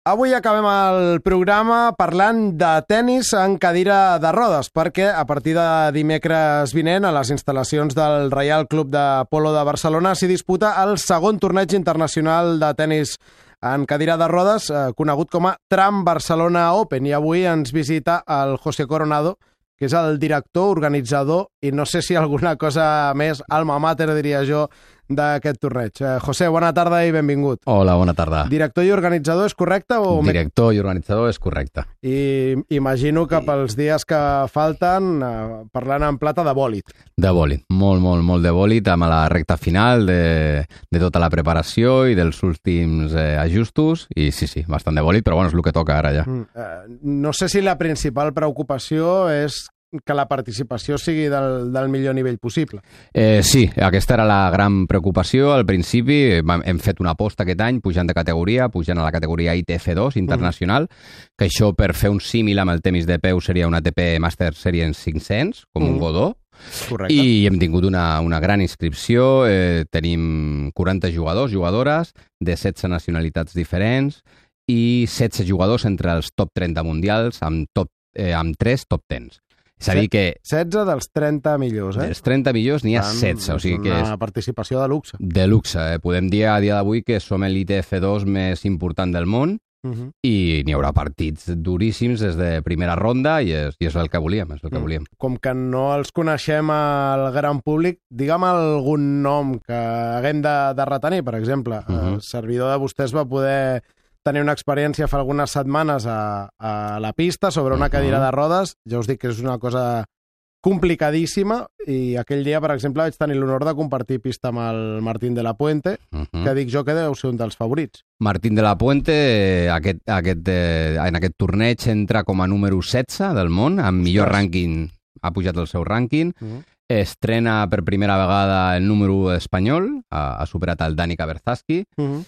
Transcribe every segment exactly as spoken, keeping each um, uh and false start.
Avui acabem el programa parlant de tennis en cadira de rodes, perquè a partir de dimecres vinent a les instal·lacions del Reial Club de Polo de Barcelona s'hi disputa el segon torneig internacional de tennis en cadira de rodes, eh, conegut com a Tram Barcelona Open, i avui ens visita el José Coronado, que és el director, organitzador, i no sé si alguna cosa més, alma mater, diria jo, d'aquest torneig. Eh, José, bona tarda i benvingut. Hola, bona tarda. Director i organitzador és correcte? O Director i organitzador és correcte. I imagino que pels dies que falten, eh, parlant en plata de bòlit. De bòlit, molt, molt, molt de bòlit, amb la recta final de, de tota la preparació i dels últims eh, ajustos, i sí, sí, bastant de bòlit, però bueno, és el que toca ara ja. Mm, eh, no sé si la principal preocupació és que la participació sigui del, del millor nivell possible. Eh, sí, aquesta era la gran preocupació. Al principi hem fet una aposta aquest any pujant de categoria, pujant a la categoria I T F dos internacional, mm. que això per fer un símil amb el tenis de peu seria una A T P Master Series cinc-cents, com mm. un Godó. Correcte. I hem tingut una, una gran inscripció, eh, tenim quaranta jugadors, jugadores, de setze nacionalitats diferents i setze jugadors entre els top trenta mundials amb, top, eh, amb tres top tens. És a dir que... setze dels trenta millors, eh? Dels trenta millors n'hi ha setze, o sigui que és... una participació de luxe. De luxe, eh? Podem dir a dia d'avui que som l'I T F dos més important del món, uh-huh. i n'hi haurà partits duríssims des de primera ronda i és, i és el que volíem, és el que mm. volíem. Com que no els coneixem al gran públic, digue'm algun nom que haguem de, de retenir, per exemple. Uh-huh. El servidor de vostès va poder tenir una experiència fa algunes setmanes a, a la pista sobre una cadira de rodes. Ja us dic que és una cosa complicadíssima i aquell dia, per exemple, vaig tenir l'honor de compartir pista amb el Martín de la Puente, uh-huh. que dic jo que deu ser un dels favorits. Martín de la Puente aquest, aquest, eh, en aquest torneig entra com a número setze del món, amb millor Ostres. rànquing, ha pujat el seu rànquing, uh-huh. estrena per primera vegada el número espanyol, ha, ha superat el Dani Kaberzaski, uh-huh.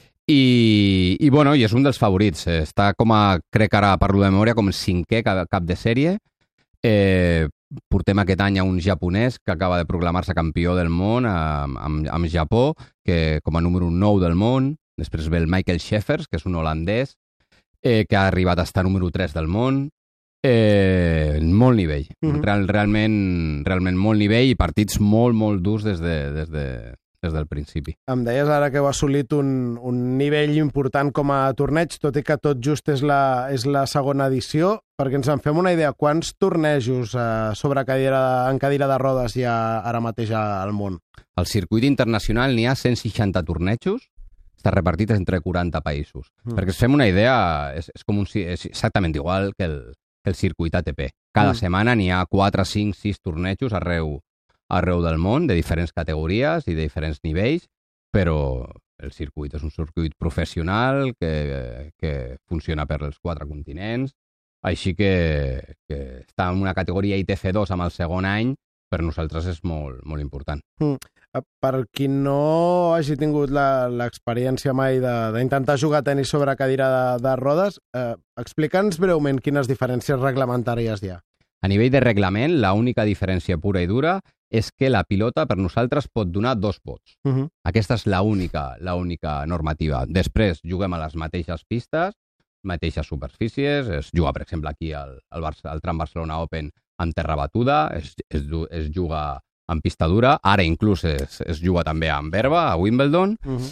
I, i, bueno, i és un dels favorits. Està com a, crec ara parlo de memòria, com el cinquè cap, cap de sèrie. Eh, portem aquest any a un japonès que acaba de proclamar-se campió del món amb, amb, amb Japó, que com a número nou del món. Després ve el Michael Schäfers, que és un holandès, eh, que ha arribat a estar número tres del món. Eh, molt nivell. Mm-hmm. Real, realment, realment molt nivell i partits molt, molt durs des de... Des de des del principi. Em deies ara que heu assolit un, un nivell important com a torneig, tot i que tot just és la, és la segona edició, perquè ens en fem una idea. Quants tornejos eh, sobre cadira, en cadira de rodes hi ha ara mateix al món? Al circuit internacional n'hi ha cent seixanta tornejos, està repartit entre quaranta països. Mm. Perquè ens fem una idea, és, és, com un, és exactament igual que el, que el circuit A T P. Cada mm. setmana n'hi ha quatre, cinc, sis tornejos arreu arreu del món, de diferents categories i de diferents nivells, però el circuit és un circuit professional que, que funciona per els quatre continents, així que, que estar en una categoria I T F dos amb el segon any per nosaltres és molt, molt important. Mm. Per qui no hagi tingut l'experiència mai d'intentar jugar a tenis sobre cadira de, de rodes, eh, explica'ns breument quines diferències reglamentàries hi ha. A nivell de reglament, l'única diferència pura i dura és que la pilota per nosaltres pot donar dos vots. Uh-huh. Aquesta és l'única l'única normativa. Després juguem a les mateixes pistes, mateixes superfícies, es juga, per exemple, aquí al, al, Bar al Tram Barcelona Open amb terra batuda, es, es, es juga amb pista dura, ara inclús es, es juga també amb herba, a Wimbledon, uh-huh.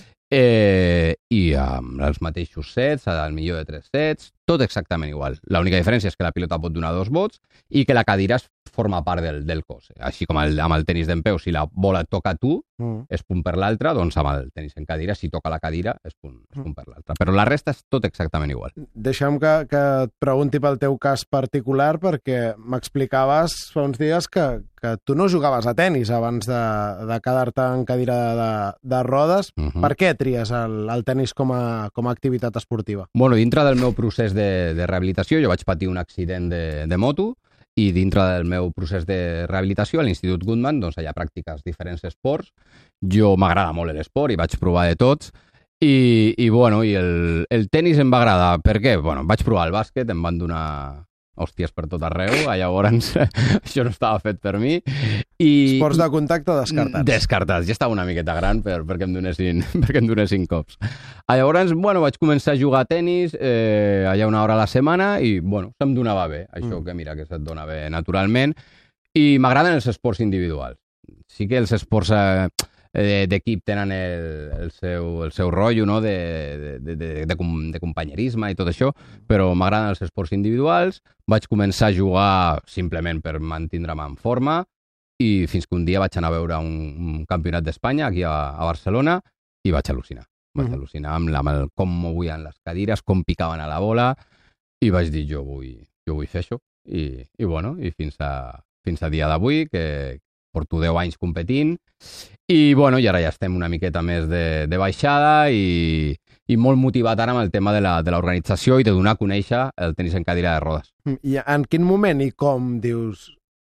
eh, i amb els mateixos sets, al millor de tres sets, tot exactament igual. L'única diferència és que la pilota pot donar dos vots i que la cadira forma part del, del cos. Així com el, amb el tenis d'en peu, si la bola et toca a tu, mm. és punt per l'altre, doncs amb el tenis en cadira, si toca la cadira, és punt, és punt per l'altre. Però la resta és tot exactament igual. Deixa'm que, que et pregunti pel teu cas particular, perquè m'explicaves fa uns dies que, que tu no jugaves a tenis abans de, de quedar-te en cadira de, de rodes. Mm-hmm. Per què tries el, el tenis com a, com a activitat esportiva? Bueno, dintre del meu procés de, de rehabilitació, jo vaig patir un accident de, de moto, i dintre del meu procés de rehabilitació a l'Institut Guttmann, doncs allà practiques diferents esports. Jo m'agrada molt l'esport i vaig provar de tots. I, i bueno, i el, el tenis em va agradar. Per què? Bueno, vaig provar el bàsquet, em van donar hòsties per tot arreu, llavors això no estava fet per mi. I... Esports de contacte descartats. Descartats, ja estava una miqueta gran per, perquè, em donessin, perquè em donessin cops. Llavors, bueno, vaig començar a jugar a tenis eh, allà una hora a la setmana i, bueno, se'm donava bé, això mm. que mira que se't dona bé naturalment, i m'agraden els esports individuals. Sí que els esports eh, d'equip tenen el, el, seu, el seu rotllo, no? de, de, de, de, de, de companyerisme i tot això, però m'agraden els esports individuals. Vaig començar a jugar simplement per mantindre'm en forma i fins que un dia vaig anar a veure un, un campionat d'Espanya aquí a, a Barcelona i vaig al·lucinar. Vaig mm-hmm. al·lucinar amb, amb el, com movien les cadires, com picaven a la bola, i vaig dir, jo vull, jo vull fer això. I, i bueno, i fins a, fins a dia d'avui, que porto deu anys competint, i bueno, i ara ja estem una miqueta més de, de baixada i, i molt motivat ara amb el tema de l'organització i de donar a conèixer el tenis en cadira de rodes. I en quin moment i com dius,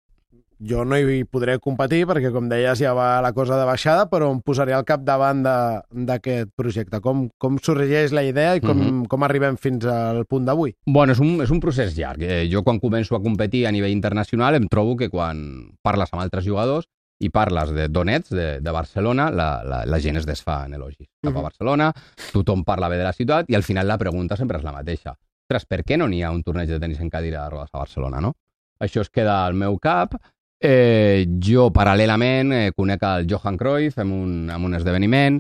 jo no hi podré competir perquè, com deies, ja va la cosa de baixada, però em posaré al capdavant d'aquest projecte. Com, com sorgeix la idea i com, mm-hmm. com arribem fins al punt d'avui? Bueno, és un, és un procés llarg. Jo, quan començo a competir a nivell internacional, em trobo que quan parles amb altres jugadors i parles d'on ets, de, de Barcelona, la, la, la gent es desfà en elogis. Cap a Barcelona, tothom parla bé de la ciutat i al final la pregunta sempre és la mateixa. Ostres, per què no n'hi ha un torneig de tenis en cadira de rodes a Barcelona, no? Això es queda al meu cap. Eh, jo, paral·lelament, eh, conec el Johan Cruyff, fem un, amb un esdeveniment,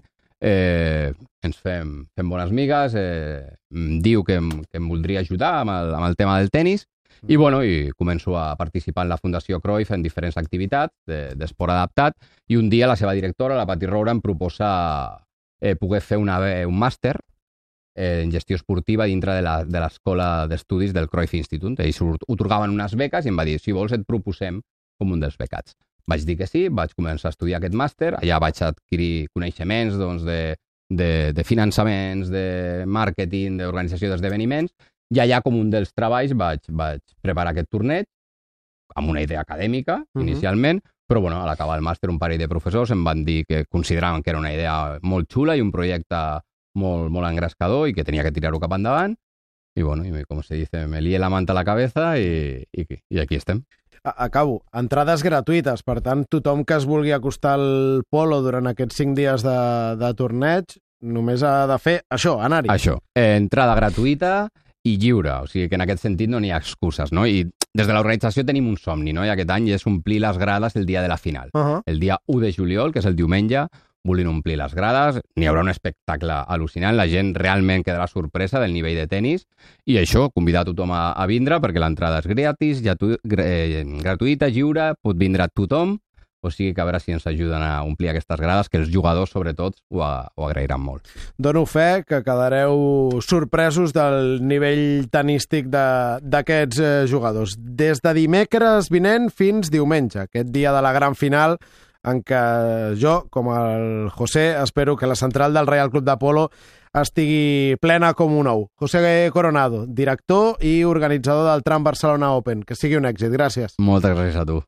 eh, ens fem, fem bones migues, eh, em diu que em, que em voldria ajudar amb el, amb el tema del tenis, i, bueno, i començo a participar en la Fundació Cruyff en diferents activitats d'esport adaptat, i un dia la seva directora, la Pati Roura, em proposa eh, poder fer una, un màster eh, en gestió esportiva dintre de l'escola d'estudis del Cruyff Institute. Ells otorgaven unes beques i em va dir, si vols et proposem com un dels becats. Vaig dir que sí, vaig començar a estudiar aquest màster, allà vaig adquirir coneixements doncs, de, de, de finançaments, de màrqueting, d'organització d'esdeveniments, i allà com un dels treballs vaig, vaig preparar aquest torneig amb una idea acadèmica, uh-huh. inicialment, però bueno, a l'acabar el màster un parell de professors em van dir que consideraven que era una idea molt xula i un projecte molt, molt engrescador i que tenia que tirar-ho cap endavant, i bueno, i com se dice, me lié la manta a la cabeza i, i, i aquí estem. Acabo. Entrades gratuïtes, per tant, tothom que es vulgui acostar al polo durant aquests cinc dies de, de torneig només ha de fer això, anar-hi. Això. Eh, entrada gratuïta i lliure, o sigui que en aquest sentit no n'hi ha excuses, no? I des de l'organització tenim un somni, no? I aquest any és omplir les grades el dia de la final. Uh-huh. El dia u de juliol, que és el diumenge, volien omplir les grades, n'hi haurà un espectacle al·lucinant, la gent realment quedarà sorpresa del nivell de tenis, i això, convidar a tothom a, a vindre, perquè l'entrada és gratis, gratu, eh, gratuïta, lliure, pot vindre tothom, o sigui que a veure si ens ajuden a omplir aquestes grades, que els jugadors, sobretot, ho, ho agrairan molt. Dono fe que quedareu sorpresos del nivell tenístic d'aquests eh, jugadors. Des de dimecres vinent fins diumenge, aquest dia de la gran final, en què jo, com el José, espero que la central del Reial Club de Polo estigui plena com un ou. José Coronado, director i organitzador del Tram Barcelona Open. Que sigui un èxit. Gràcies. Moltes gràcies a tu.